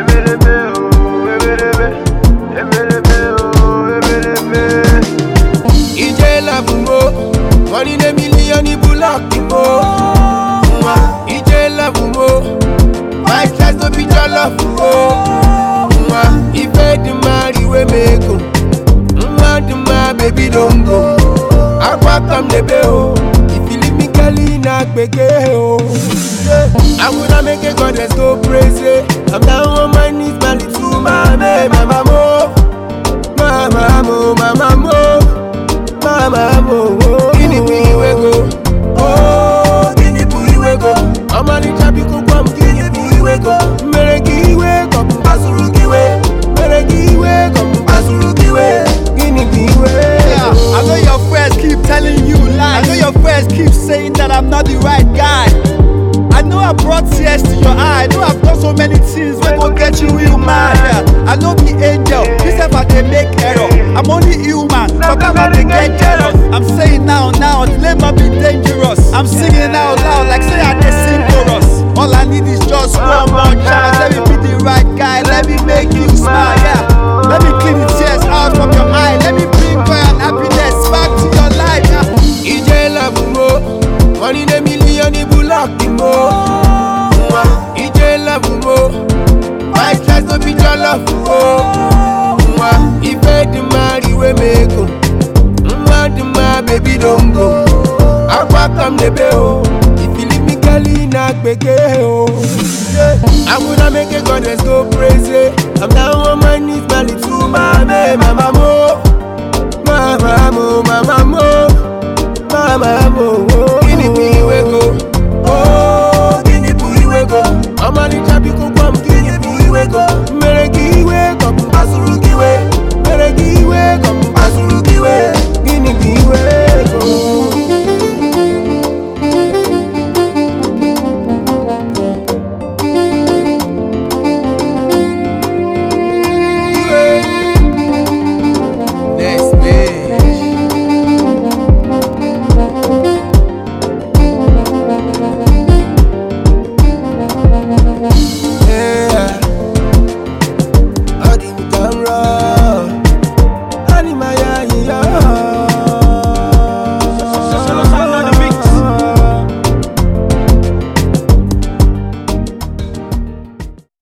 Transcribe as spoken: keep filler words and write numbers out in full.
One in a million, you block the mo. E J love mo. My class no be your love mo. If I do marry, we make go. Mad my baby don't go. I walk on the bell. If you leave me, Kelly, not bege oh. I woulda make a goddess go crazy. I'm down on my knees, my little mama, mama mo, mama mo, mama mo, mama mo. Guinea pig we go, oh, guinea pig we go. I'm a little bit of come, guinea pig we go. Mereki we come, basuruki we, mereki we come, basuruki we, guinea pig we. Yeah, I know your friends keep telling you lies. I know your friends keep saying that I'm not the right guy. I know I brought tears to your eye. I know I've done so many things wey go get you real mad. Yeah. I know be angel, this if I dey make error. I'm only human, sometimes I dey get jealous. I'm saying now, now, delay might be dangerous. I'm singing out loud like say I dey sing chorus. All I need is just one more chance. Let me be the right guy, let me make you smile. Yeah, let me clean the tears out from your eye. Let me bring joy and happiness back to your life. Yeah. E J love mo. One in a million, you block the mo. E J love mo. My class no be your love mo. If I do marry, we make go. Mad my baby don't go. I walk on the bell. If you leave me, Kelly, not bege oh. I woulda make a goddess go crazy. I'm down on my knees, my little mama, mama mo, mama mo, mama mo, mama mo. Guinea pig we go, oh, guinea pig we go. I'm a little bit of come, guinea pig we go. Mereki we come, basuruki we, mereki we come, basuruki we.